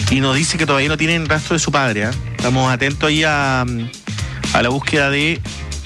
y nos dice que todavía no tienen rastro de su padre. Estamos atentos ahí a la búsqueda de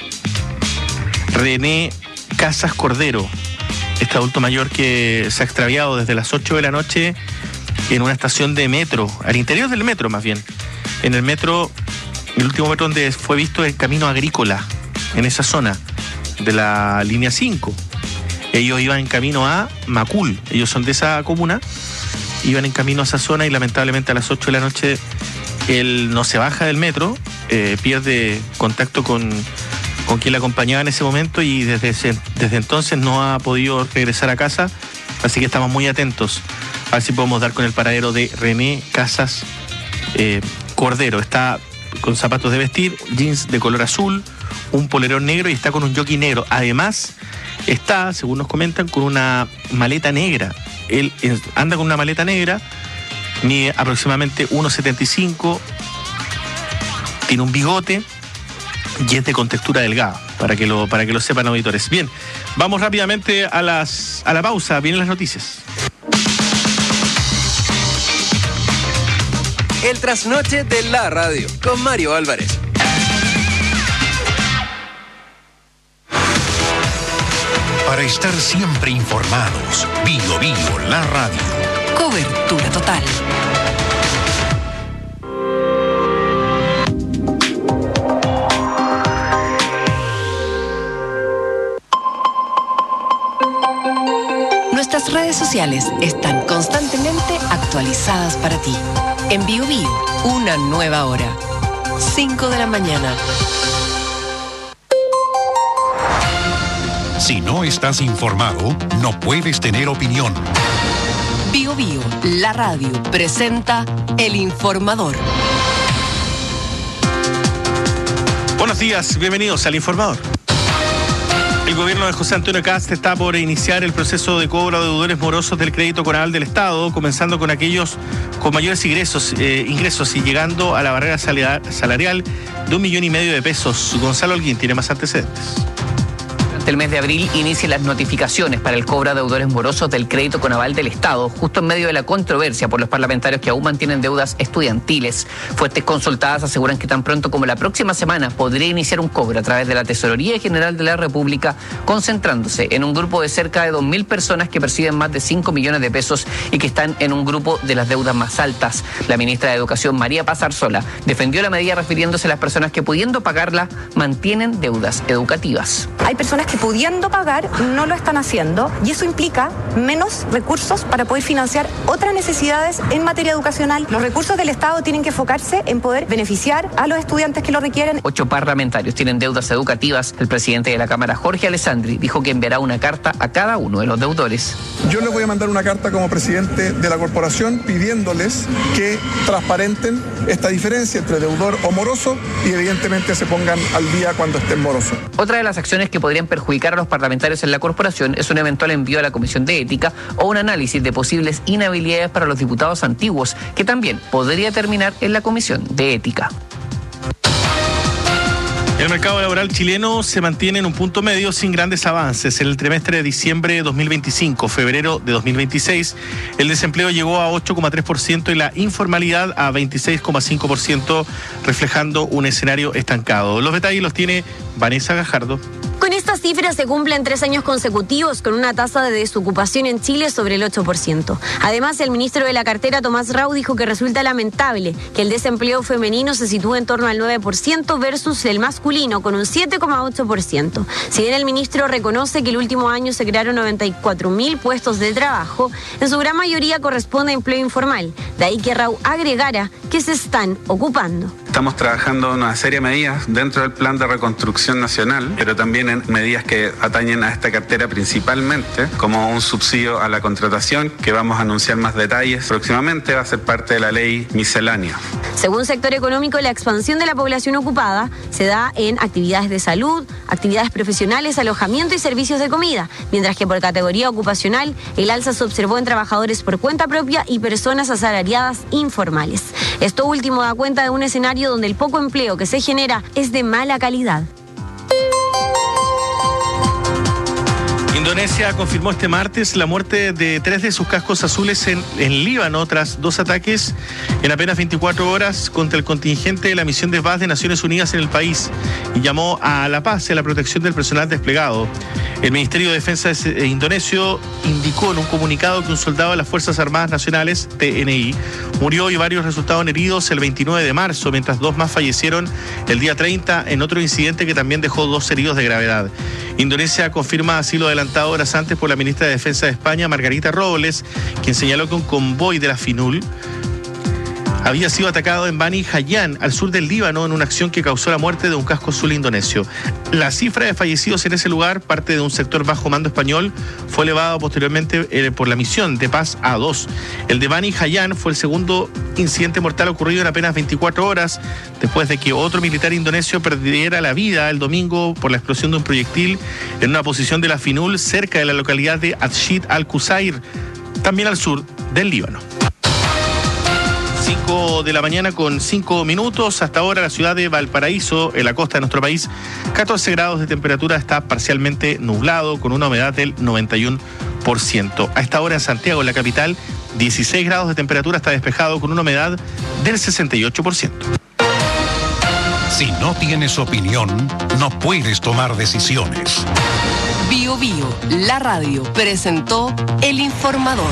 René Casas Cordero, este adulto mayor que se ha extraviado desde las 8 de la noche en una estación de metro, al interior del metro más bien. En el metro, el último metro donde fue visto el camino agrícola, en esa zona de la línea 5. Ellos iban en camino a Macul, ellos son de esa comuna, iban en camino a esa zona y lamentablemente a las 8 de la noche él no se baja del metro, pierde contacto con quien le acompañaba en ese momento y desde entonces no ha podido regresar a casa, así que estamos muy atentos a ver si podemos dar con el paradero de René Casas Cordero. Está con zapatos de vestir, jeans de color azul, un polerón negro y está con un jockey negro. Además, está, según nos comentan, con una maleta negra. Él anda con una maleta negra, mide aproximadamente 1,75, tiene un bigote y es de contextura delgada, para que lo sepan auditores. Bien, vamos rápidamente a la pausa, vienen las noticias. El trasnoche de la radio, con Mario Álvarez. Para estar siempre informados, Bio, la radio. Cobertura total. Nuestras redes sociales están constantemente actualizadas para ti. En Bio, una nueva hora. 5 de la mañana. Si no estás informado, no puedes tener opinión. Bio, la radio, presenta El Informador. Buenos días, bienvenidos al Informador. El gobierno de José Antonio Kast está por iniciar el proceso de cobro de deudores morosos del crédito Conaval del Estado, comenzando con aquellos con mayores ingresos y llegando a la barrera salarial de 1,5 millones de pesos. Gonzalo Holguín tiene más antecedentes. El mes de abril inician las notificaciones para el cobro de deudores morosos del crédito Conaval del Estado, justo en medio de la controversia por los parlamentarios que aún mantienen deudas estudiantiles. Fuentes consultadas aseguran que tan pronto como la próxima semana podría iniciar un cobro a través de la Tesorería General de la República, concentrándose en un grupo de cerca de 2.000 personas que perciben más de 5 millones de pesos y que están en un grupo de las deudas más altas. La ministra de Educación, María Paz Arzola, defendió la medida refiriéndose a las personas que, pudiendo pagarla, mantienen deudas educativas. Hay personas que pudiendo pagar no lo están haciendo y eso implica menos recursos para poder financiar otras necesidades en materia educacional. Los recursos del Estado tienen que enfocarse en poder beneficiar a los estudiantes que lo requieren. 8 parlamentarios tienen deudas educativas. El presidente de la Cámara, Jorge Alessandri, dijo que enviará una carta a cada uno de los deudores. Yo les voy a mandar una carta como presidente de la corporación pidiéndoles que transparenten esta diferencia entre deudor o moroso y evidentemente se pongan al día cuando estén morosos. Otra de las acciones que podrían perjudicar a los parlamentarios en la corporación es un eventual envío a la Comisión de Ética o un análisis de posibles inhabilidades para los diputados antiguos, que también podría terminar en la Comisión de Ética. El mercado laboral chileno se mantiene en un punto medio sin grandes avances. En el trimestre de diciembre de 2025, febrero de 2026, el desempleo llegó a 8,3% y la informalidad a 26,5%, reflejando un escenario estancado. Los detalles los tiene Vanessa Gajardo. Con estas cifras se cumplen 3 años consecutivos con una tasa de desocupación en Chile sobre el 8%. Además, el ministro de la cartera, Tomás Rau, dijo que resulta lamentable que el desempleo femenino se sitúe en torno al 9% versus el masculino con un 7,8%. Si bien el ministro reconoce que el último año se crearon 94.000 puestos de trabajo, en su gran mayoría corresponde a empleo informal. De ahí que Rau agregara que se están ocupando. Estamos trabajando en una serie de medidas dentro del plan de reconstrucción nacional, pero también en medidas que atañen a esta cartera principalmente, como un subsidio a la contratación, que vamos a anunciar más detalles próximamente, va a ser parte de la ley miscelánea. Según sector económico, la expansión de la población ocupada se da en actividades de salud, actividades profesionales, alojamiento y servicios de comida, mientras que por categoría ocupacional, el alza se observó en trabajadores por cuenta propia y personas asalariadas informales. Esto último da cuenta de un escenario donde el poco empleo que se genera es de mala calidad. Indonesia confirmó este martes la muerte de 3 de sus cascos azules en Líbano tras 2 ataques en apenas 24 horas contra el contingente de la misión de paz de Naciones Unidas en el país y llamó a la paz y a la protección del personal desplegado. El Ministerio de Defensa indonesio indicó en un comunicado que un soldado de las Fuerzas Armadas Nacionales, TNI, murió y varios resultaron heridos el 29 de marzo, mientras 2 más fallecieron el día 30 en otro incidente que también dejó 2 heridos de gravedad. Indonesia confirma así lo adelantado horas antes por la ministra de Defensa de España, Margarita Robles, quien señaló que un convoy de la FINUL había sido atacado en Bani Hayan, al sur del Líbano, en una acción que causó la muerte de un casco azul indonesio. La cifra de fallecidos en ese lugar, parte de un sector bajo mando español, fue elevada posteriormente por la misión de paz a 2. El de Bani Hayan fue el segundo incidente mortal ocurrido en apenas 24 horas, después de que otro militar indonesio perdiera la vida el domingo por la explosión de un proyectil en una posición de la FINUL cerca de la localidad de Atshid al-Qusair, también al sur del Líbano. 5 de la mañana con 5 minutos. Hasta ahora la ciudad de Valparaíso, en la costa de nuestro país, 14 grados de temperatura, está parcialmente nublado con una humedad del 91%. A esta hora en Santiago, en la capital, 16 grados de temperatura, está despejado con una humedad del 68%. Si no tienes opinión, no puedes tomar decisiones. Bio Bio, la radio, presentó El Informador.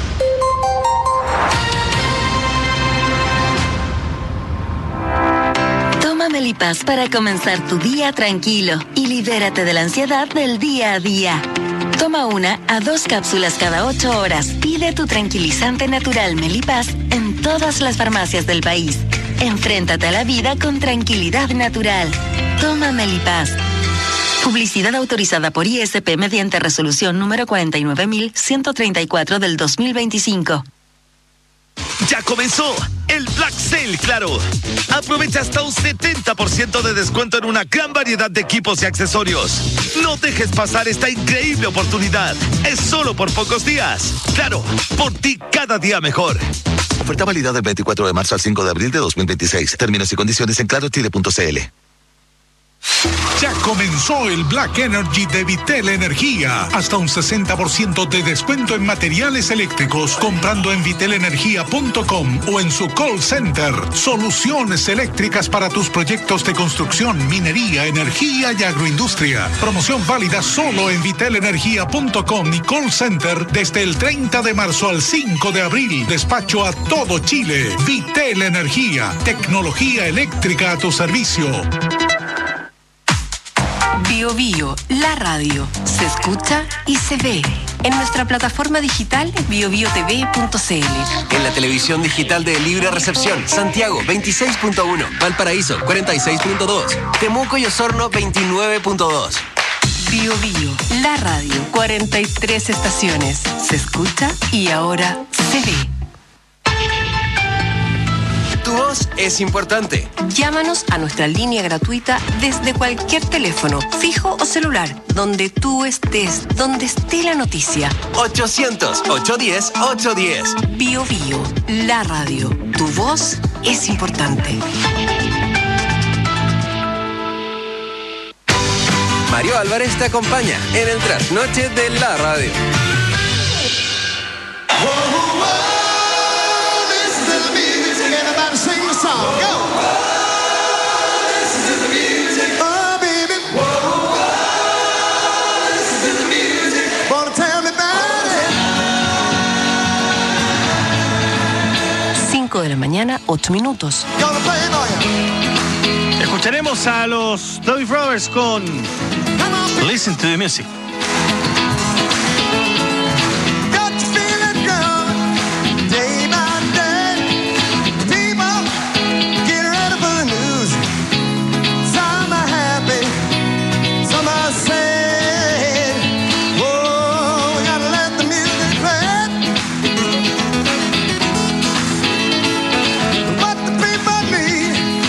Toma Melipaz para comenzar tu día tranquilo y libérate de la ansiedad del día a día. Toma 1 a 2 cápsulas cada 8 horas. Pide tu tranquilizante natural Melipaz en todas las farmacias del país. Enfréntate a la vida con tranquilidad natural. Toma Melipaz. Publicidad autorizada por ISP mediante resolución número 49.134 del 2025. Ya comenzó el Black Sale Claro. Aprovecha hasta un 70% de descuento en una gran variedad de equipos y accesorios. No dejes pasar esta increíble oportunidad. Es solo por pocos días. Claro, por ti cada día mejor. Oferta válida del 24 de marzo al 5 de abril de 2026. Términos y condiciones en clarochile.cl. Ya comenzó el Black Energy de Vitel Energía. Hasta un 60% de descuento en materiales eléctricos comprando en vitelenergia.com o en su call center. Soluciones eléctricas para tus proyectos de construcción, minería, energía y agroindustria. Promoción válida solo en vitelenergia.com y call center desde el 30 de marzo al 5 de abril. Despacho a todo Chile. Vitel Energía. Tecnología eléctrica a tu servicio. Bio Bio, la radio, se escucha y se ve en nuestra plataforma digital biobiotv.cl. En la televisión digital de Libre Recepción, Santiago 26.1, Valparaíso 46.2, Temuco y Osorno 29.2. Bio Bio, la radio, 43 estaciones, se escucha y ahora se ve. Tu voz es importante. Llámanos a nuestra línea gratuita desde cualquier teléfono, fijo o celular, donde tú estés, donde esté la noticia. 800-810-810. Bio Bio, la radio. Tu voz es importante. Mario Álvarez te acompaña en el trasnoche de la radio. De la mañana, 8 minutos. Escucharemos a los Doobie Brothers con Listen to the Music.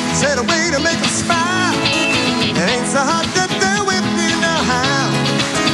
So hard to do with you now.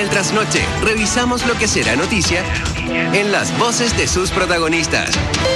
al trasnoche, revisamos lo que será noticia en las voces de sus protagonistas.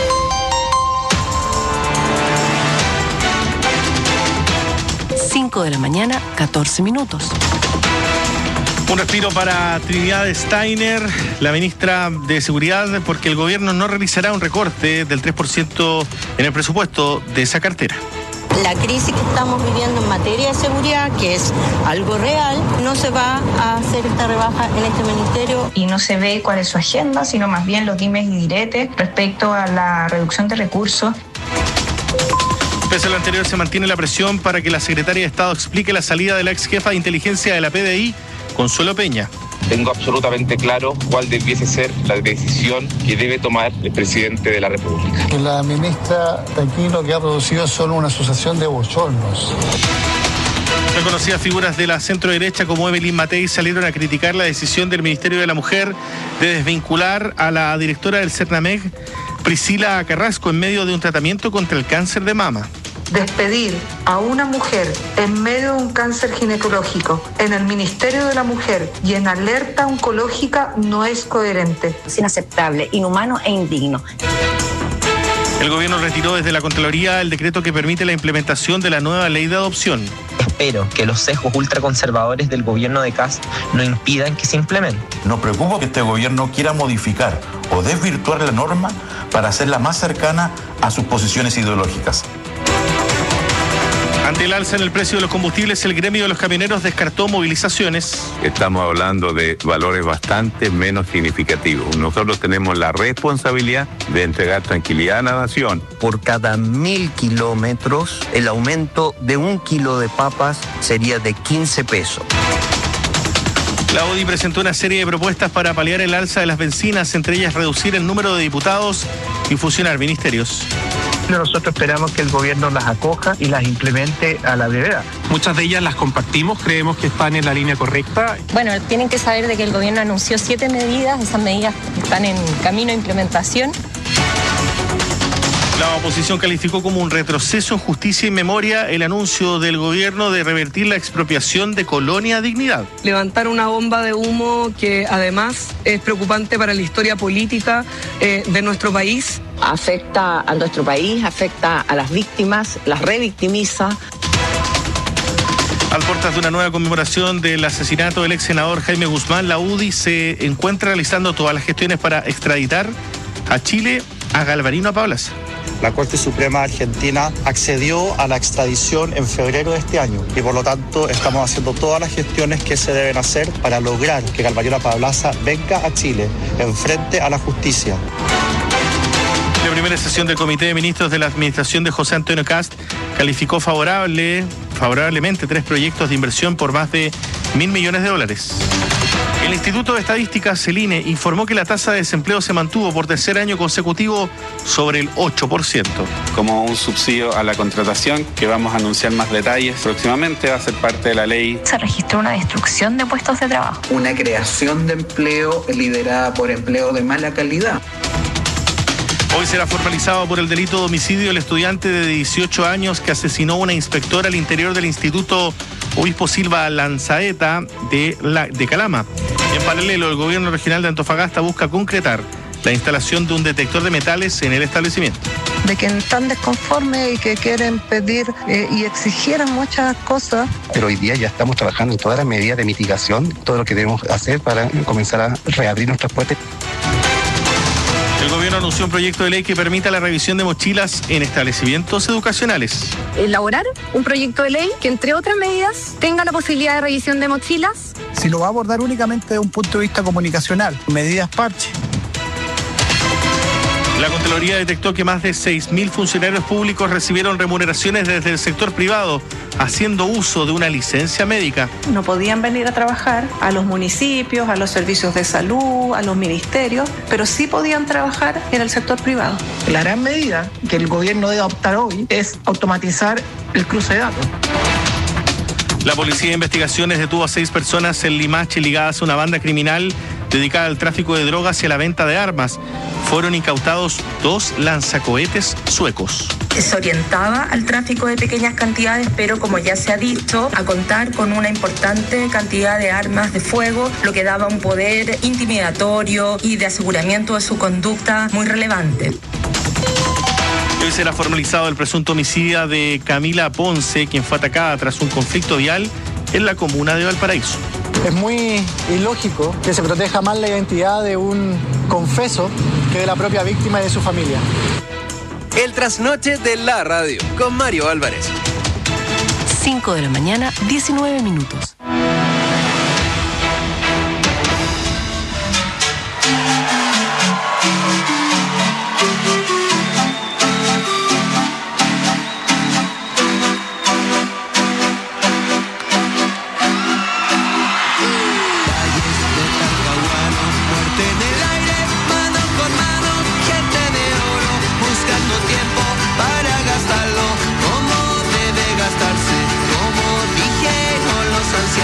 De la mañana, 14 minutos. Un respiro para Trinidad Steiner, la ministra de Seguridad, porque el gobierno no realizará un recorte del 3% en el presupuesto de esa cartera. La crisis que estamos viviendo en materia de seguridad, que es algo real, no se va a hacer esta rebaja en este ministerio. Y no se ve cuál es su agenda, sino más bien los dimes y diretes respecto a la reducción de recursos. Pese a lo anterior, se mantiene la presión para que la secretaria de Estado explique la salida de la ex jefa de inteligencia de la PDI, Consuelo Peña. Tengo absolutamente claro cuál debiese ser la decisión que debe tomar el presidente de la República. La ministra aquí lo que ha producido es solo una sucesión de bochornos. Reconocidas figuras de la centro-derecha como Evelyn Matei salieron a criticar la decisión del Ministerio de la Mujer de desvincular a la directora del CERNAMEG, Priscila Carrasco, en medio de un tratamiento contra el cáncer de mama. Despedir a una mujer en medio de un cáncer ginecológico en el Ministerio de la Mujer y en alerta oncológica no es coherente. Es inaceptable, inhumano e indigno. El gobierno retiró desde la Contraloría el decreto que permite la implementación de la nueva ley de adopción. Espero que los sesgos ultraconservadores del gobierno de Kast no impidan que se implemente. Nos preocupa que este gobierno quiera modificar o desvirtuar la norma para hacerla más cercana a sus posiciones ideológicas. Ante el alza en el precio de los combustibles, el gremio de los camioneros descartó movilizaciones. Estamos hablando de valores bastante menos significativos. Nosotros tenemos la responsabilidad de entregar tranquilidad a la nación. Por cada 1.000 kilómetros, el aumento de 1 kilo de papas sería de 15 pesos. La UDI presentó una serie de propuestas para paliar el alza de las bencinas, entre ellas reducir el número de diputados y fusionar ministerios. Nosotros esperamos que el gobierno las acoja y las implemente a la brevedad. Muchas de ellas las compartimos, creemos que están en la línea correcta. Bueno, tienen que saber de que el gobierno anunció 7 medidas, esas medidas están en camino de implementación. La oposición calificó como un retroceso en justicia y memoria el anuncio del gobierno de revertir la expropiación de Colonia Dignidad. Levantar una bomba de humo que además es preocupante para la historia política de nuestro país. Afecta a nuestro país, afecta a las víctimas, las revictimiza. Al portas de una nueva conmemoración del asesinato del ex senador Jaime Guzmán, la UDI se encuentra realizando todas las gestiones para extraditar a Chile a Galvarino Apablaza. La Corte Suprema Argentina accedió a la extradición en febrero de este año y por lo tanto estamos haciendo todas las gestiones que se deben hacer para lograr que Galvarino Apablaza venga a Chile en frente a la justicia. La primera sesión del Comité de Ministros de la Administración de José Antonio Kast calificó favorablemente 3 proyectos de inversión por más de $1.000 millones. El Instituto de Estadísticas, el INE, informó que la tasa de desempleo se mantuvo por tercer año consecutivo sobre el 8%. Como un subsidio a la contratación, que vamos a anunciar más detalles próximamente, va a ser parte de la ley. Se registró una destrucción de puestos de trabajo. Una creación de empleo liderada por empleo de mala calidad. Hoy será formalizado por el delito de homicidio el estudiante de 18 años que asesinó a una inspectora al interior del Instituto Obispo Silva Lanzaeta de Calama. En paralelo, el gobierno regional de Antofagasta busca concretar la instalación de un detector de metales en el establecimiento. De que están desconformes y que quieren pedir y exigieran muchas cosas. Pero hoy día ya estamos trabajando en todas las medidas de mitigación, todo lo que debemos hacer para comenzar a reabrir nuestras puertas. El gobierno anunció un proyecto de ley que permita la revisión de mochilas en establecimientos educacionales. Elaborar un proyecto de ley que, entre otras medidas, tenga la posibilidad de revisión de mochilas. Si lo va a abordar únicamente desde un punto de vista comunicacional, medidas parche. La Contraloría detectó que más de 6.000 funcionarios públicos recibieron remuneraciones desde el sector privado, haciendo uso de una licencia médica. No podían venir a trabajar a los municipios, a los servicios de salud, a los ministerios, pero sí podían trabajar en el sector privado. La gran medida que el gobierno debe adoptar hoy es automatizar el cruce de datos. La Policía de Investigaciones detuvo a 6 personas en Limache ligadas a una banda criminal dedicada al tráfico de drogas y a la venta de armas. Fueron incautados 2 lanzacohetes suecos. Se orientaba al tráfico de pequeñas cantidades, pero como ya se ha dicho, a contar con una importante cantidad de armas de fuego, lo que daba un poder intimidatorio y de aseguramiento de su conducta muy relevante. Hoy será formalizado el presunto homicida de Camila Ponce, quien fue atacada tras un conflicto vial en la comuna de Valparaíso. Es muy ilógico que se proteja más la identidad de un confeso que de la propia víctima y de su familia. El trasnoche de la radio, con Mario Álvarez. 5 de la mañana, 19 minutos. Como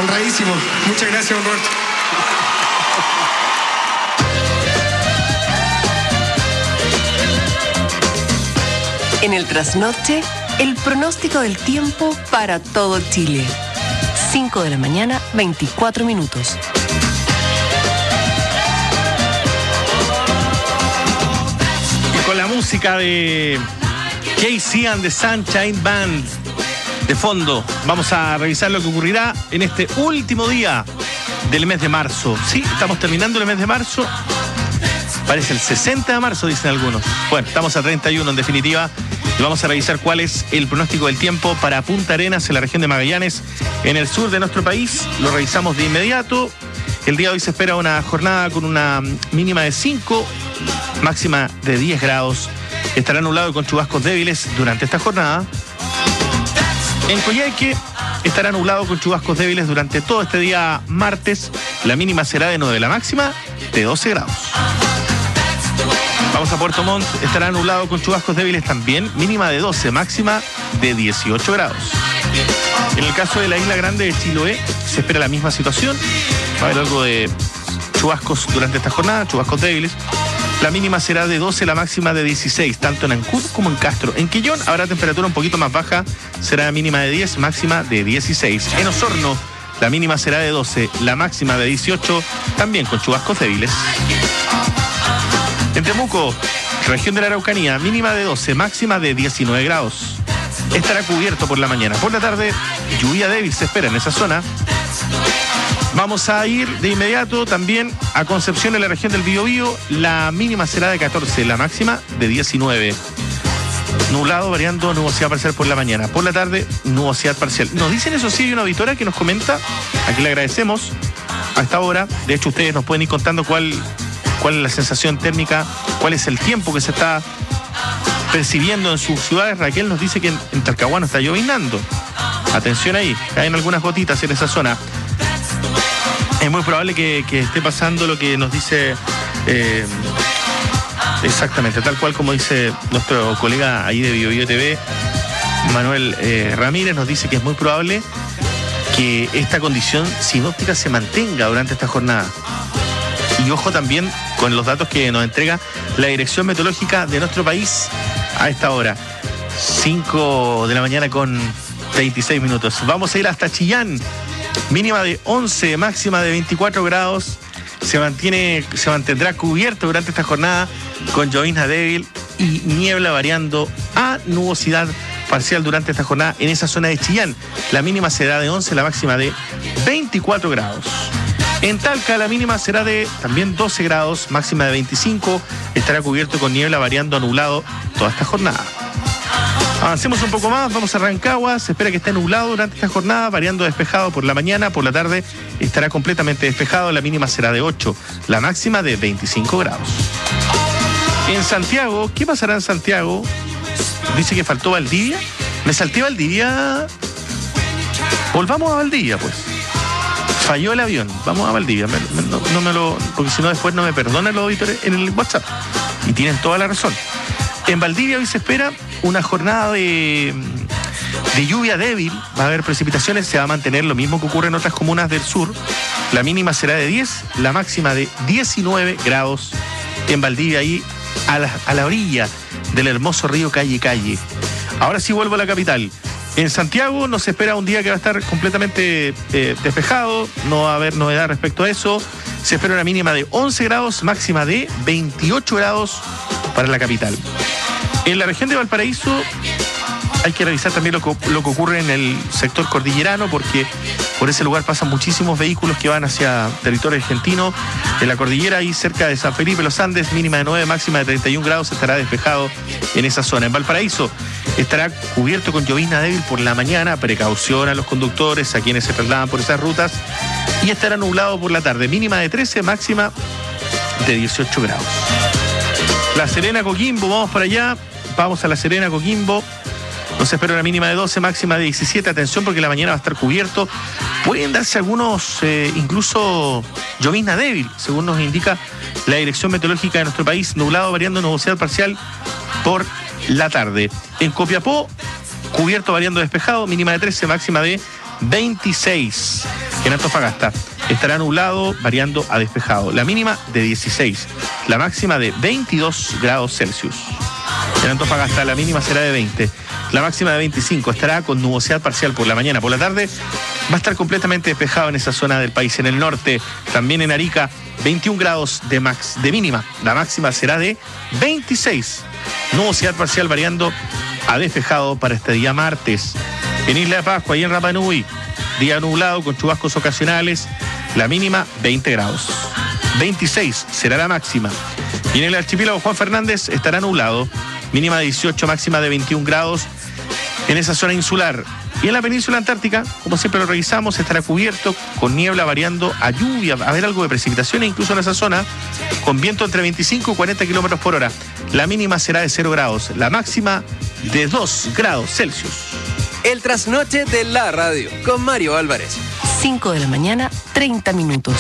Honradísimo. Muchas gracias, don Roberto. En el trasnoche, el pronóstico del tiempo para todo Chile. 5 de la mañana, 24 minutos. Y con la música de KC and the Sunshine Band de fondo, vamos a revisar lo que ocurrirá en este último día del mes de marzo. Sí, estamos terminando el mes de marzo. Parece el 60 de marzo, dicen algunos. Bueno, estamos a 31 en definitiva. Y vamos a revisar cuál es el pronóstico del tiempo para Punta Arenas, en la región de Magallanes, en el sur de nuestro país. Lo revisamos de inmediato. El día de hoy se espera una jornada con una mínima de 5, máxima de 10 grados. Estará nublado y con chubascos débiles durante esta jornada. En Coyhaique estará nublado con chubascos débiles durante todo este día martes. La mínima será de 9, la máxima de 12 grados. Vamos a Puerto Montt, estará nublado con chubascos débiles también, mínima de 12, máxima de 18 grados. En el caso de la Isla Grande de Chiloé, se espera la misma situación. Va a haber algo de chubascos durante esta jornada, chubascos débiles. La mínima será de 12, la máxima de 16, tanto en Ancud como en Castro. En Quillón habrá temperatura un poquito más baja, será mínima de 10, máxima de 16. En Osorno, la mínima será de 12, la máxima de 18, también con chubascos débiles. En Temuco, región de la Araucanía, mínima de 12, máxima de 19 grados. Estará cubierto por la mañana. Por la tarde, lluvia débil se espera en esa zona. Vamos a ir de inmediato también a Concepción, en la región del Biobío. La mínima será de 14, la máxima de 19. Nublado, variando, nubosidad parcial por la mañana. Por la tarde, nubosidad parcial. Nos dicen, eso sí, hay una auditora que nos comenta, a quien le agradecemos a esta hora. De hecho, ustedes nos pueden ir contando cuál es la sensación térmica, cuál es el tiempo que se está percibiendo en sus ciudades. Raquel nos dice que en Talcahuano está llovinando. Atención ahí, caen algunas gotitas en esa zona. Es muy probable que esté pasando lo que nos dice exactamente, tal cual como dice nuestro colega ahí de BioBio TV, Manuel Ramírez, nos dice que es muy probable que esta condición sinóptica se mantenga durante esta jornada. Y ojo también con los datos que nos entrega la Dirección Meteorológica de nuestro país a esta hora. 5 de la mañana con 26 minutos. Vamos a ir hasta Chillán. Mínima de 11, máxima de 24 grados. Se mantendrá cubierto durante esta jornada con llovizna débil y niebla variando a nubosidad parcial durante esta jornada en esa zona de Chillán. La mínima será de 11, la máxima de 24 grados. En Talca la mínima será de también 12 grados, máxima de 25, estará cubierto con niebla variando a nublado toda esta jornada. Avancemos un poco más, vamos a Rancagua, se espera que esté nublado durante esta jornada, variando despejado por la mañana, por la tarde estará completamente despejado, la mínima será de 8, la máxima de 25 grados. En Santiago, ¿qué pasará en Santiago? Dice que faltó Valdivia, me salté Valdivia, volvamos a Valdivia pues. Falló el avión, vamos a Valdivia, no me lo, porque si no después no me perdonan los auditores en el WhatsApp. Y tienen toda la razón. En Valdivia hoy se espera una jornada de lluvia débil, va a haber precipitaciones, se va a mantener lo mismo que ocurre en otras comunas del sur. La mínima será de 10, la máxima de 19 grados en Valdivia, ahí a la orilla del hermoso río Calle. Ahora sí vuelvo a la capital. En Santiago nos espera un día que va a estar completamente despejado, no va a haber novedad respecto a eso. Se espera una mínima de 11 grados, máxima de 28 grados para la capital. En la región de Valparaíso hay que revisar también lo que ocurre en el sector cordillerano, porque por ese lugar pasan muchísimos vehículos que van hacia territorio argentino. En la cordillera y cerca de San Felipe Los Andes, mínima de 9, máxima de 31 grados, estará despejado en esa zona. En Valparaíso estará cubierto con llovizna débil por la mañana, precaución a los conductores, a quienes se trasladan por esas rutas, y estará nublado por la tarde, mínima de 13, máxima de 18 grados. La Serena, Coquimbo, vamos para allá, vamos a La Serena, Coquimbo. Nos espera una mínima de 12, máxima de 17. Atención porque la mañana va a estar cubierto. Pueden darse algunos, incluso llovizna débil, según nos indica la Dirección Meteorológica de nuestro país. Nublado, variando, nubosidad parcial por la tarde. En Copiapó, cubierto, variando, despejado. Mínima de 13, máxima de 26. En Antofagasta estará nublado, variando a despejado. La mínima de 16, la máxima de 22 grados Celsius. En Antofagasta la mínima será de 20, la máxima de 25. Estará con nubosidad parcial por la mañana. Por la tarde va a estar completamente despejado en esa zona del país. En el norte, también en Arica, 21 grados de mínima. La máxima será de 26. Nubosidad parcial variando a despejado para este día martes. En Isla de Pascua y en Rapa Nui, día nublado con chubascos ocasionales. La mínima 20 grados. 26 será la máxima. Y en el archipiélago Juan Fernández estará nublado. Mínima de 18, máxima de 21 grados en esa zona insular. Y en la península antártica, como siempre lo revisamos, estará cubierto con niebla variando a lluvia, a haber algo de precipitaciones incluso en esa zona, con viento entre 25 y 40 kilómetros por hora. La mínima será de 0 grados, la máxima de 2 grados Celsius. El trasnoche de la radio, con Mario Álvarez. 5 de la mañana, 30 minutos.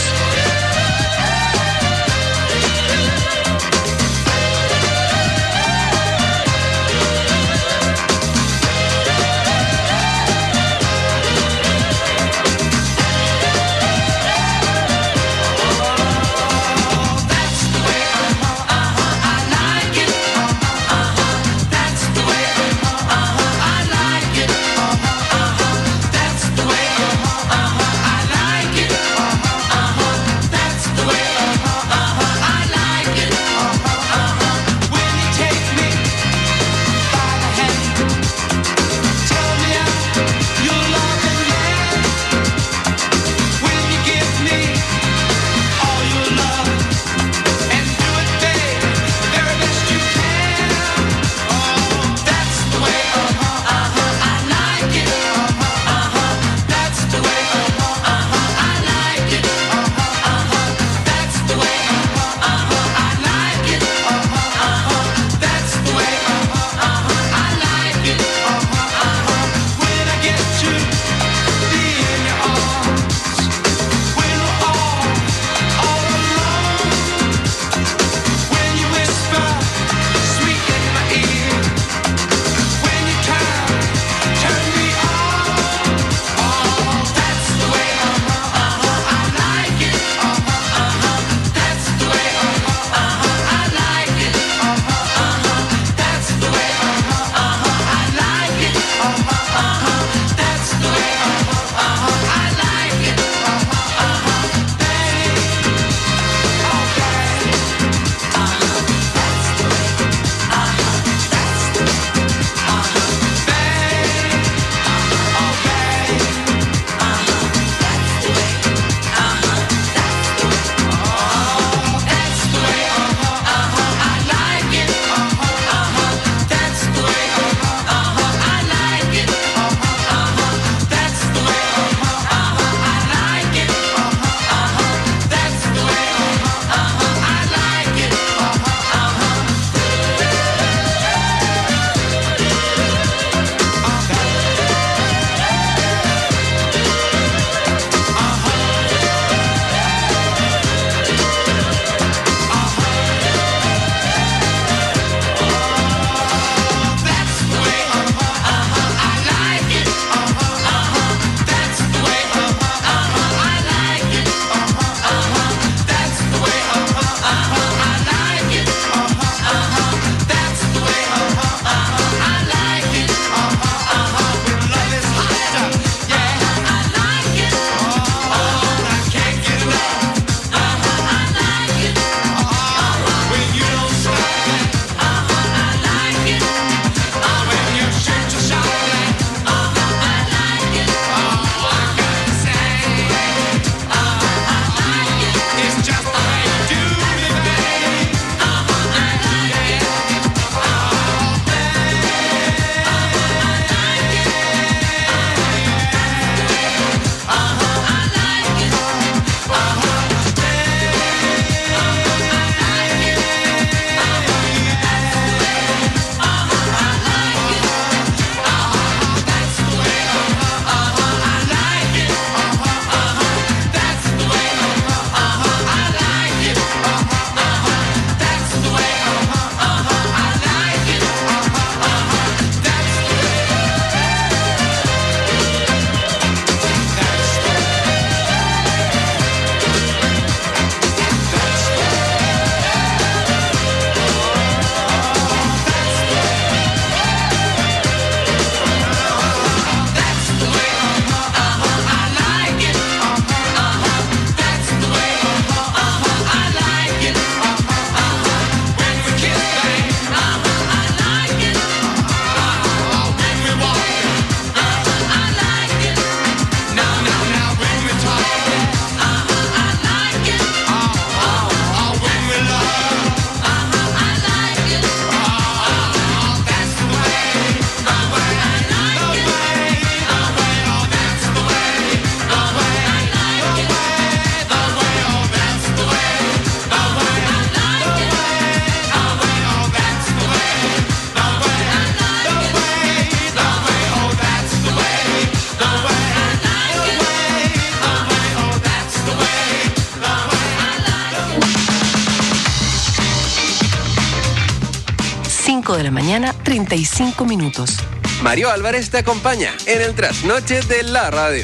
5 de la mañana, 35 minutos. Mario Álvarez te acompaña en el trasnoche de la radio.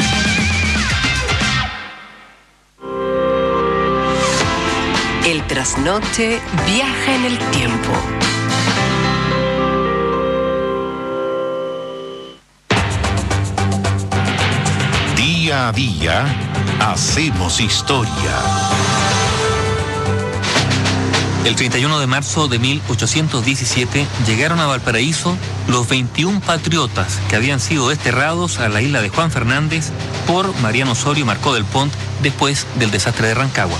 El trasnoche viaja en el tiempo. Día a día, hacemos historia. El 31 de marzo de 1817 llegaron a Valparaíso los 21 patriotas que habían sido desterrados a la isla de Juan Fernández por Mariano Osorio Marcó del Pont después del desastre de Rancagua.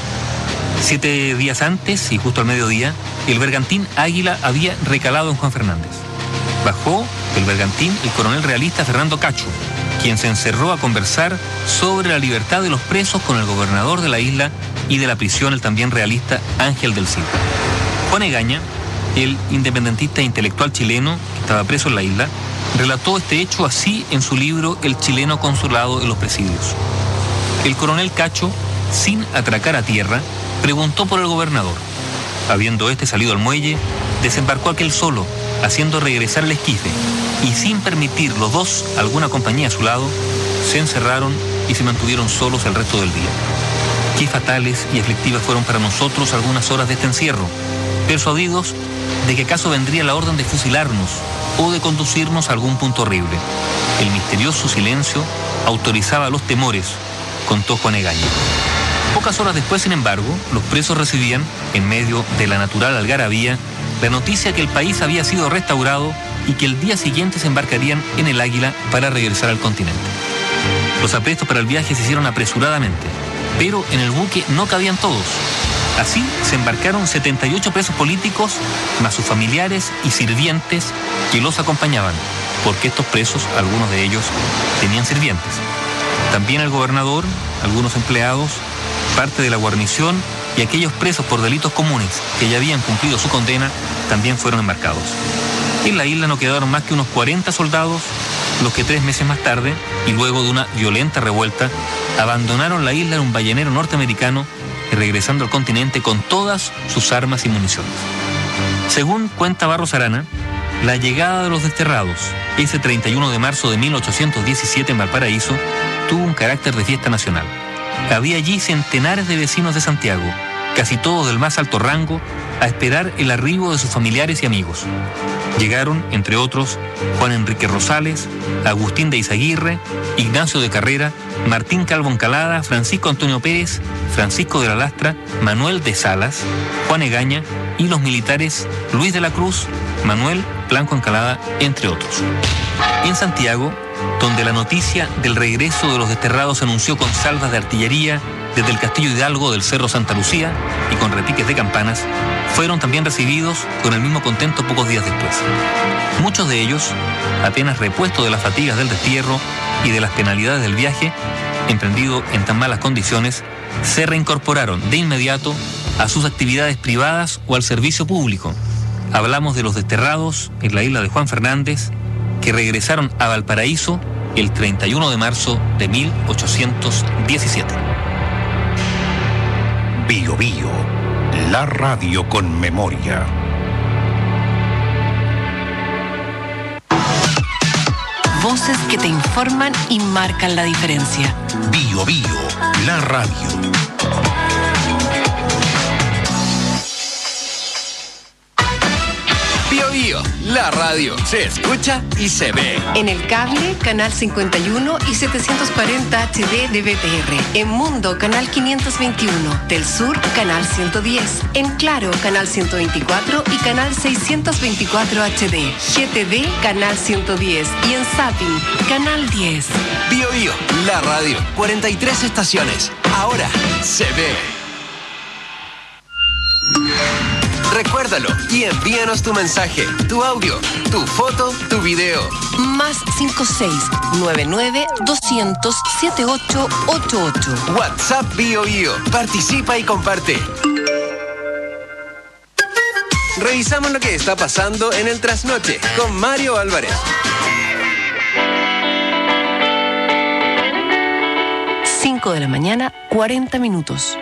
7 días antes y justo al mediodía, el bergantín Águila había recalado en Juan Fernández. Bajó del bergantín el coronel realista Fernando Cacho, quien se encerró a conversar sobre la libertad de los presos con el gobernador de la isla y de la prisión, el también realista Ángel del Cid. Juan Egaña, el independentista intelectual chileno que estaba preso en la isla, relató este hecho así en su libro El chileno consulado en los presidios. El coronel Cacho, sin atracar a tierra, preguntó por el gobernador. Habiendo este salido al muelle, desembarcó aquel solo, haciendo regresar el esquife, y sin permitir los dos alguna compañía a su lado, se encerraron y se mantuvieron solos el resto del día. Qué fatales y aflictivas fueron para nosotros algunas horas de este encierro, persuadidos de que acaso vendría la orden de fusilarnos o de conducirnos a algún punto horrible. El misterioso silencio autorizaba los temores, contó Juan Egaña. Pocas horas después, sin embargo, los presos recibían, en medio de la natural algarabía, la noticia que el país había sido restaurado y que el día siguiente se embarcarían en el Águila para regresar al continente. Los aprestos para el viaje se hicieron apresuradamente, pero en el buque no cabían todos. Así se embarcaron 78 presos políticos, más sus familiares y sirvientes que los acompañaban, porque estos presos, algunos de ellos, tenían sirvientes. También el gobernador, algunos empleados, parte de la guarnición y aquellos presos por delitos comunes que ya habían cumplido su condena también fueron embarcados. En la isla no quedaron más que unos 40 soldados, los que 3 meses más tarde, y luego de una violenta revuelta, abandonaron la isla en un ballenero norteamericano y regresando al continente con todas sus armas y municiones. Según cuenta Barros Arana, la llegada de los desterrados, ese 31 de marzo de 1817 en Valparaíso, tuvo un carácter de fiesta nacional. Había allí centenares de vecinos de Santiago, casi todos del más alto rango, a esperar el arribo de sus familiares y amigos. Llegaron, entre otros, Juan Enrique Rosales, Agustín de Izaguirre, Ignacio de Carrera, Martín Calvo Encalada, Francisco Antonio Pérez, Francisco de la Lastra, Manuel de Salas, Juan Egaña y los militares Luis de la Cruz, Manuel Blanco Encalada, entre otros. En Santiago, donde la noticia del regreso de los desterrados se anunció con salvas de artillería desde el Castillo Hidalgo del Cerro Santa Lucía y con repiques de campanas, fueron también recibidos con el mismo contento pocos días después. Muchos de ellos, apenas repuestos de las fatigas del destierro y de las penalidades del viaje, emprendido en tan malas condiciones, se reincorporaron de inmediato a sus actividades privadas o al servicio público. Hablamos de los desterrados en la isla de Juan Fernández, que regresaron a Valparaíso el 31 de marzo de 1817. Bío Bío, la radio con memoria. Voces que te informan y marcan la diferencia. Bío Bío, la radio. Bío Bío, la radio se escucha y se ve. En el cable, canal 51 y 740 HD de BTR. En Mundo, canal 521. Del Sur, canal 110. En Claro, canal 124 y canal 624 HD. GTV, canal 110. Y en Zapping, canal 10. Bío Bío, la radio. 43 estaciones. Ahora se ve. Recuérdalo y envíanos tu mensaje, tu audio, tu foto, tu video. Más 56-99-200-7888. WhatsApp Bío Bío. Participa y comparte. Revisamos lo que está pasando en el trasnoche con Mario Álvarez. 5 de la mañana, 40 minutos.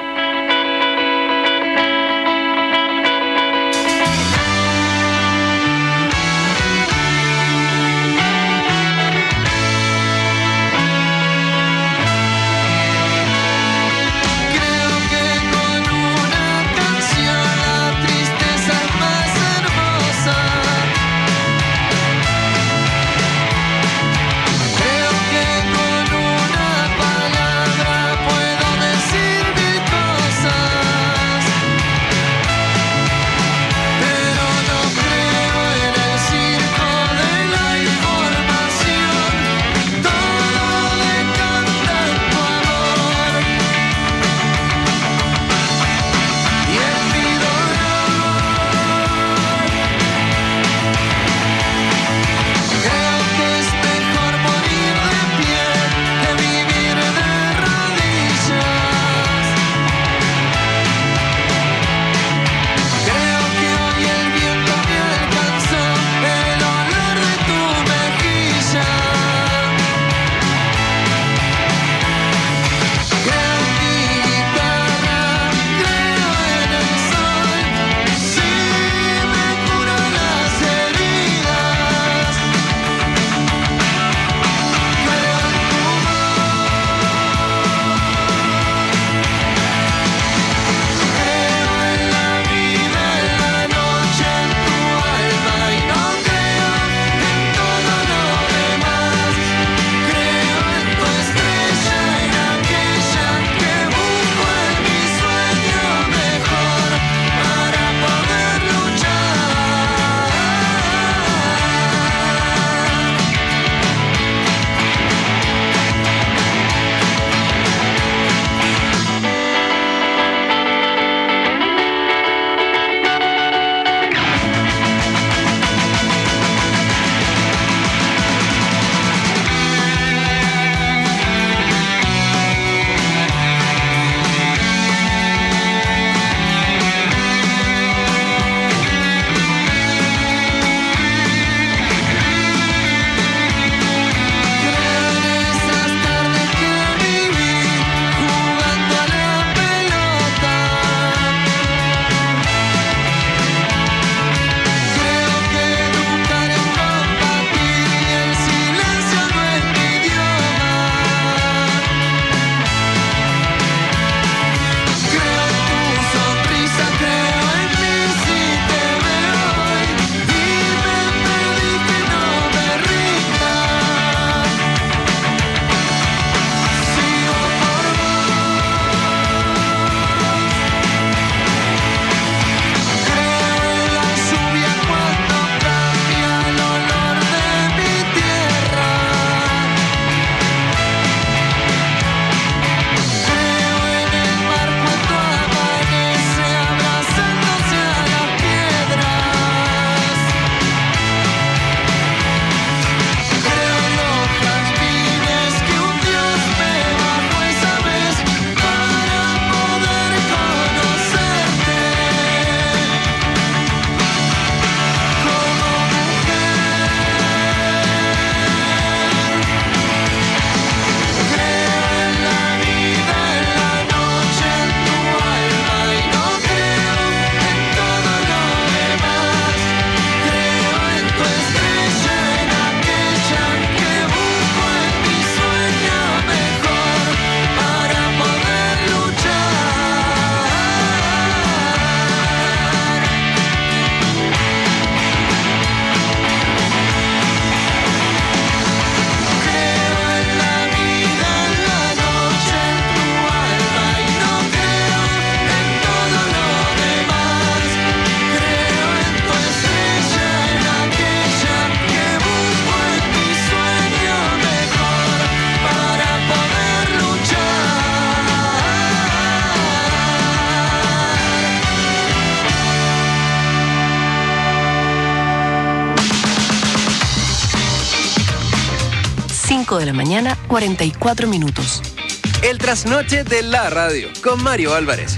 5 de la mañana, 44 minutos. El trasnoche de la radio con Mario Álvarez.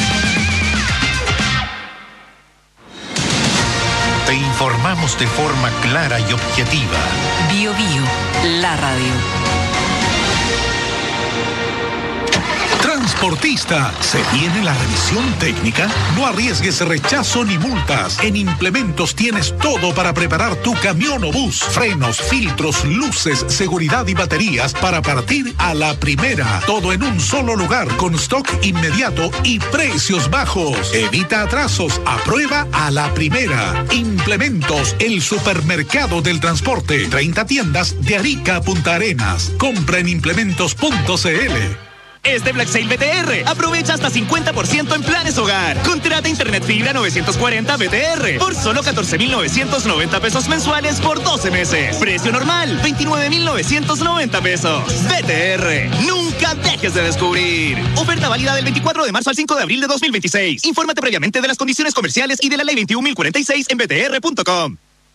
Te informamos de forma clara y objetiva. Bio Bio, la radio. Transportista, ¿se viene la revisión técnica? No arriesgues rechazo ni multas. En Implementos tienes todo para preparar tu camión o bus. Frenos, filtros, luces, seguridad y baterías para partir a la primera. Todo en un solo lugar con stock inmediato y precios bajos. Evita atrasos. Aprueba a la primera. Implementos, el supermercado del transporte. 30 tiendas de Arica a Punta Arenas. Compra en implementos.cl. Este Black Sale BTR, aprovecha hasta 50% en planes hogar. Contrata internet fibra 940 BTR por solo 14,990 pesos mensuales por 12 meses. Precio normal, 29,990 pesos. BTR, nunca dejes de descubrir. Oferta válida del 24 de marzo al 5 de abril de 2026. Infórmate previamente de las condiciones comerciales y de la ley 21.046 en btr.com.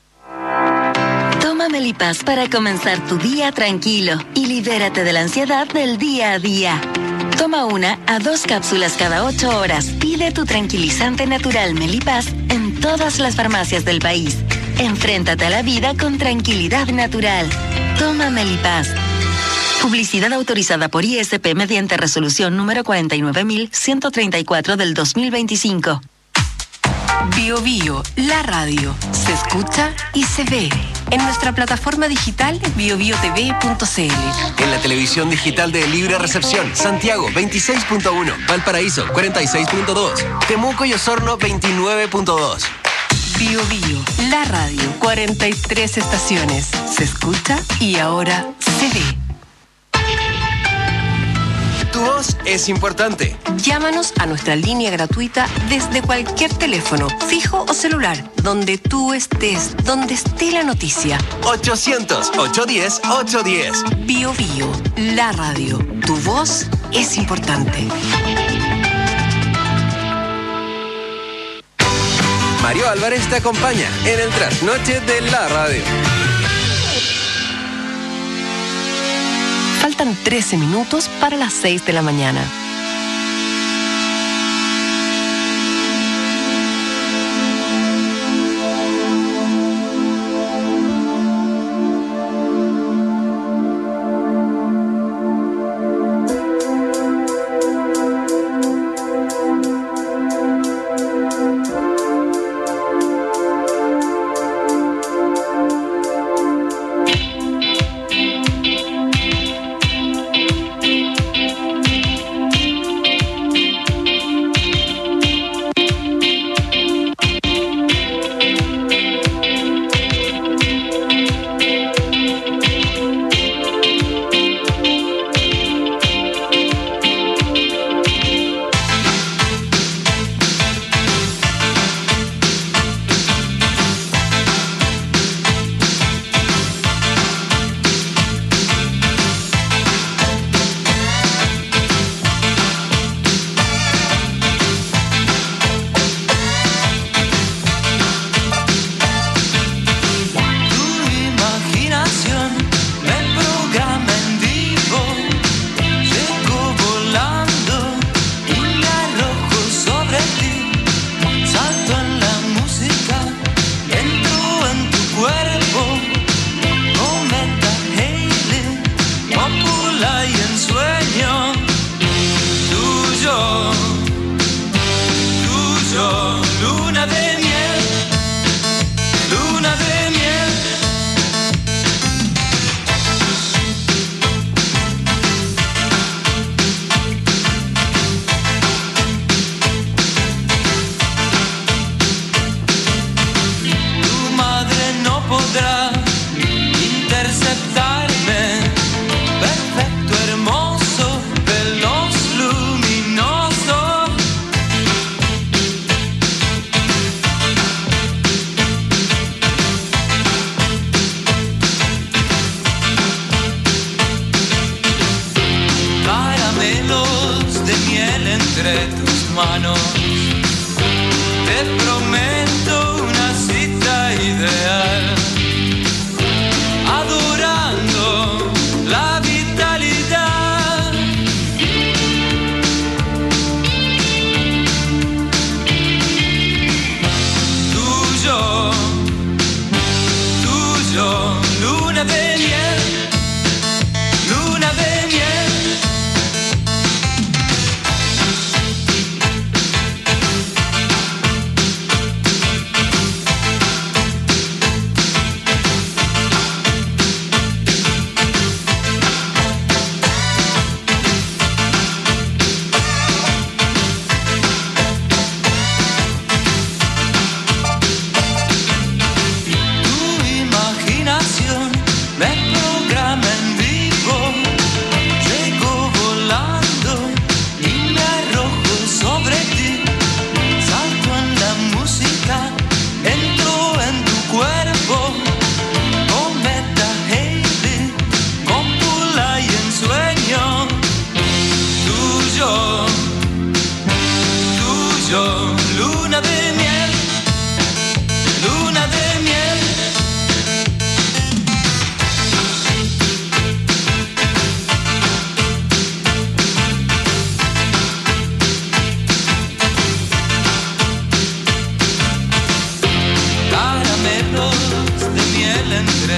Toma Melipaz para comenzar tu día tranquilo y libérate de la ansiedad del día a día. Toma 1 a 2 cápsulas cada 8 horas. Pide tu tranquilizante natural Melipaz en todas las farmacias del país. Enfréntate a la vida con tranquilidad natural. Toma Melipaz. Publicidad autorizada por ISP mediante resolución número 49.134 del 2025. Bio Bio, la radio. Se escucha y se ve. En nuestra plataforma digital biobiotv.cl. En la televisión digital de Libre Recepción, Santiago 26.1, Valparaíso 46.2, Temuco y Osorno 29.2. Bio Bio, la radio. 43 estaciones. Se escucha y ahora se ve. Tu voz es importante. Llámanos a nuestra línea gratuita desde cualquier teléfono, fijo o celular, donde tú estés, donde esté la noticia. 800-810-810. Bio Bio, la radio. Tu voz es importante. Mario Álvarez te acompaña en el trasnoche de la radio. Faltan 13 minutos para las 6 de la mañana.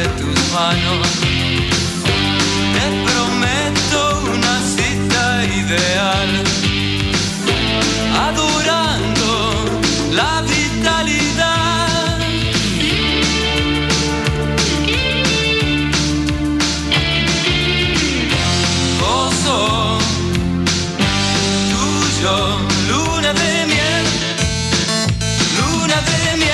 tus manos. Te prometo una cita ideal, adorando la vitalidad. Gozo tuyo, luna de miel, luna de miel.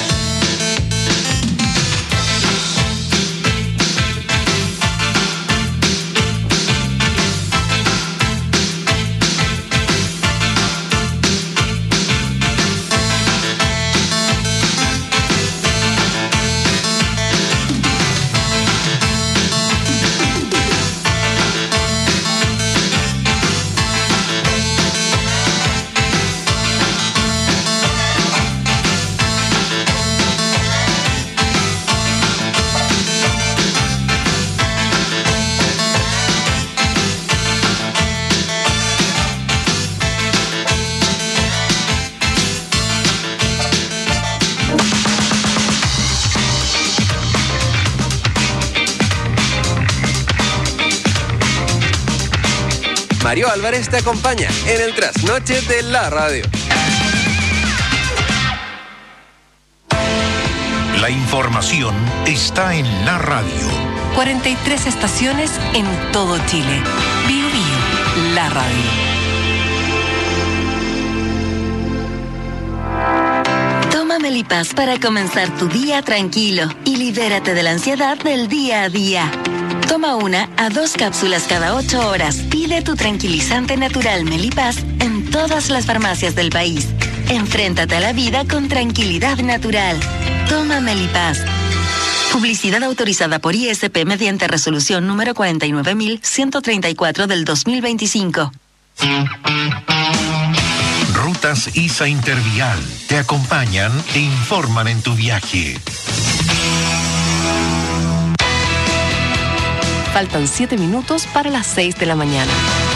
Mario Álvarez te acompaña en el trasnoche de la radio. La información está en la radio. 43 estaciones en todo Chile. Bio Bio, la radio. Toma Melipaz para comenzar tu día tranquilo y libérate de la ansiedad del día a día. Toma 1 a 2 cápsulas cada 8 horas. Pide tu tranquilizante natural Melipaz en todas las farmacias del país. Enfréntate a la vida con tranquilidad natural. Toma Melipaz. Publicidad autorizada por ISP mediante resolución número 49.134 del 2025. Rutas ISA Intervial te acompañan e informan en tu viaje. Faltan 7 minutos para las 6 de la mañana.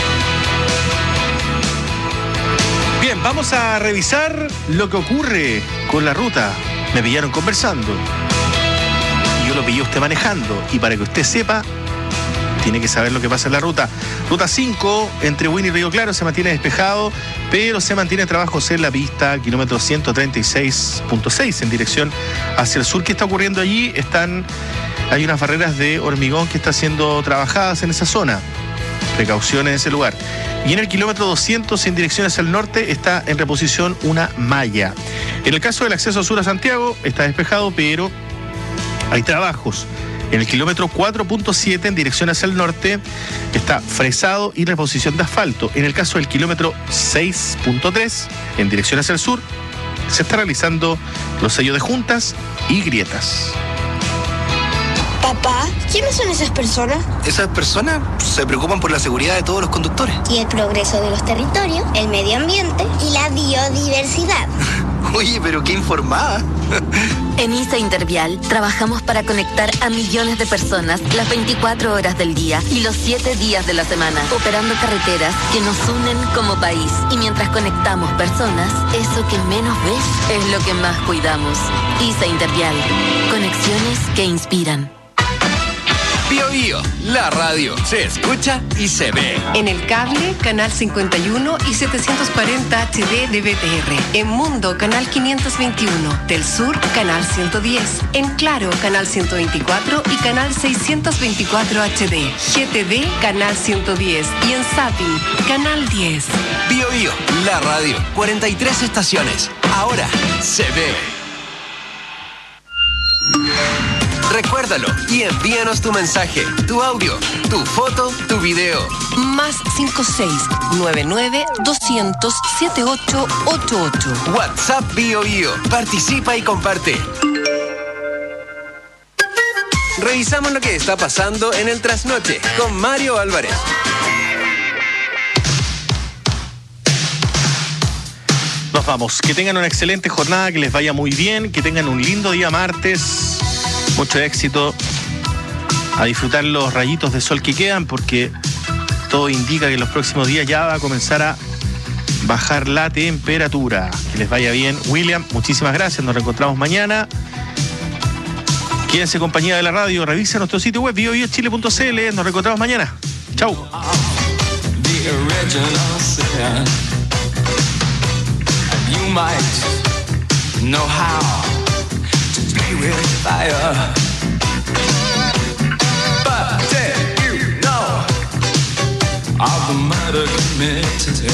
Bien, vamos a revisar lo que ocurre con la ruta. Me pillaron conversando. Y yo lo pillé usted manejando. Y para que usted sepa, tiene que saber lo que pasa en la ruta. Ruta 5, entre Huin y Río Claro, se mantiene despejado, pero se mantiene trabajos en la pista, kilómetro 136.6, en dirección hacia el sur. ¿Qué está ocurriendo allí? Hay unas barreras de hormigón que están siendo trabajadas en esa zona. Precaución en ese lugar. Y en el kilómetro 200, en dirección hacia el norte, está en reposición una malla. En el caso del acceso sur a Santiago, está despejado, pero hay trabajos. En el kilómetro 4.7, en dirección hacia el norte, está fresado y reposición de asfalto. En el caso del kilómetro 6.3, en dirección hacia el sur, se está realizando los sellos de juntas y grietas. Papá, ¿quiénes son esas personas? Esas personas se preocupan por la seguridad de todos los conductores. Y el progreso de los territorios, el medio ambiente y la biodiversidad. Oye, pero qué informada. En ISA Intervial trabajamos para conectar a millones de personas las 24 horas del día y los 7 días de la semana, operando carreteras que nos unen como país. Y mientras conectamos personas, eso que menos ves es lo que más cuidamos. ISA Intervial, conexiones que inspiran. Bio Bio, la radio, se escucha y se ve. En el cable, canal 51 y 740 HD de BTR. En Mundo, canal 521. Del Sur, canal 110. En Claro, canal 124 y canal 624 HD. GTV, canal 110. Y en Zapping, canal 10. Bio Bio, la radio, 43 estaciones. Ahora se ve. Recuérdalo y envíanos tu mensaje, tu audio, tu foto, tu video. Más 56-99-200-7888. WhatsApp Bio Bio. Participa y comparte. Revisamos lo que está pasando en el trasnoche con Mario Álvarez. Nos vamos. Que tengan una excelente jornada, que les vaya muy bien, que tengan un lindo día martes. Mucho éxito. A disfrutar los rayitos de sol que quedan, porque todo indica que en los próximos días ya va a comenzar a bajar la temperatura. Que les vaya bien. William, muchísimas gracias. Nos reencontramos mañana. Quédense en compañía de la radio, revisa nuestro sitio web biobiochile.cl. Nos reencontramos mañana. Chau. Of the murder committed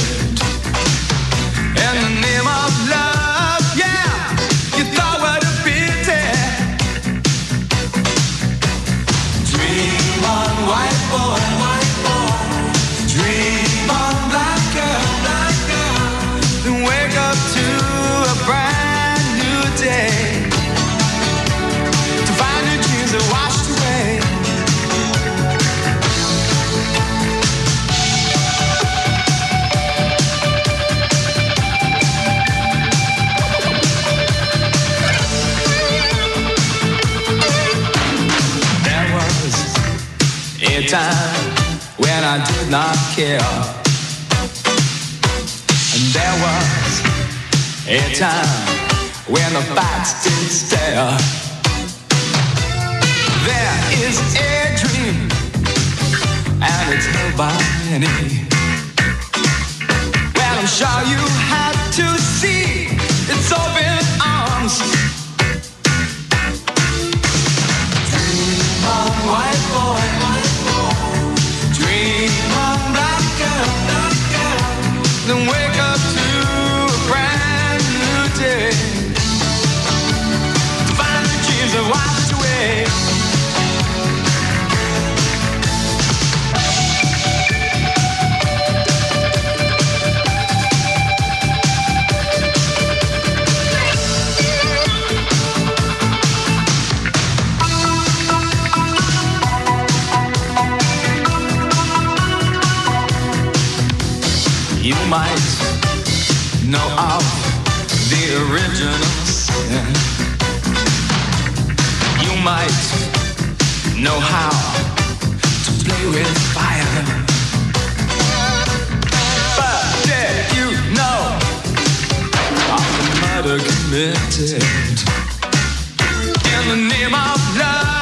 in the name of love, yeah, you thought what a pity. Dream on, white boy, dream on, black girl, then wake up to a brand new day, to find your dreams are washed away. A time when I did not care, and there was a time when the facts did stare. There is a dream, and it's held by many. Well, I'm sure you had to see its open arms. Dream on, white boy. Dream on, black girl, then wake up to a brand new day, to find the dreams that washed away. You might know of the original sin. You might know how to play with fire. But did you know of the murder committed in the name of love?